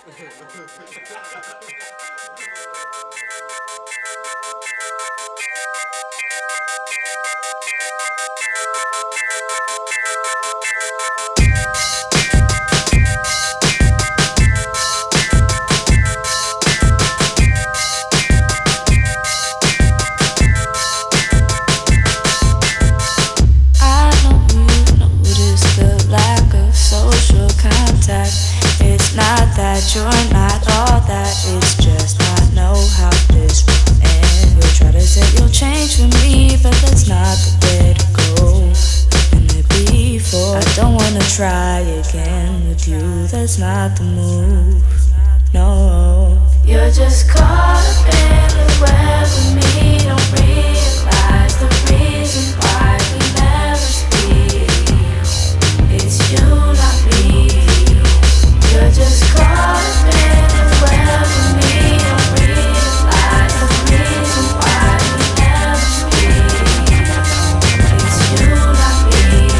I know you notice the lack of social contact. It's not that you're not all that, it's just I know how this will end. You'll try to say you'll change for me, but that's not the way to go. And it before I don't wanna try again with you, that's not the move. No, you're just caught up in the web with me. Don't realize the reason why we never speak. It's you, not me. You're just caught up in the web with me. Don't realize the reason why we never speak. It's you, not me.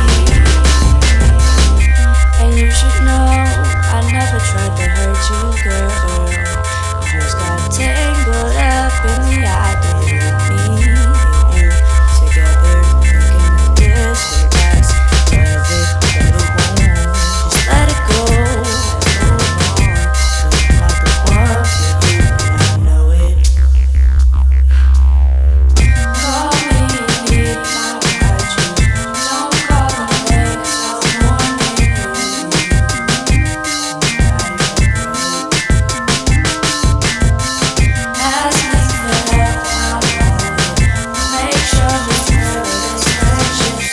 And you should know I never tried to hurt you, girl. You just got tangled up in the idea of me and you together, thinking that this will last forever, but it won't. Just let it go and move on. 'Cause I'm not the one for you, and I know it. Call me anytime I choose. Don't call away 'cause I want you. Ask me for help, I'm on it. Make sure it's real, this friendship's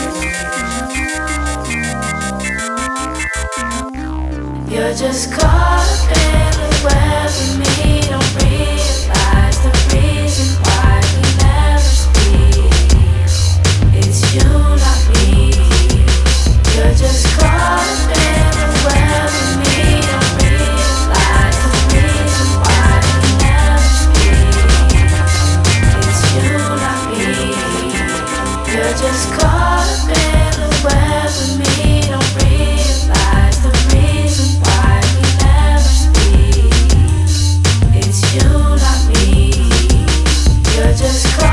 over. You're just caught up in the web with me. Don't realize the reason why we never speak. It's you, not me. You're just caught up in the web with me. Don't realize the reason why we never speak. It's you, not me. You're just caught up in the web with me. Don't realize the reason why we never speak. It's you, not me. You're just caught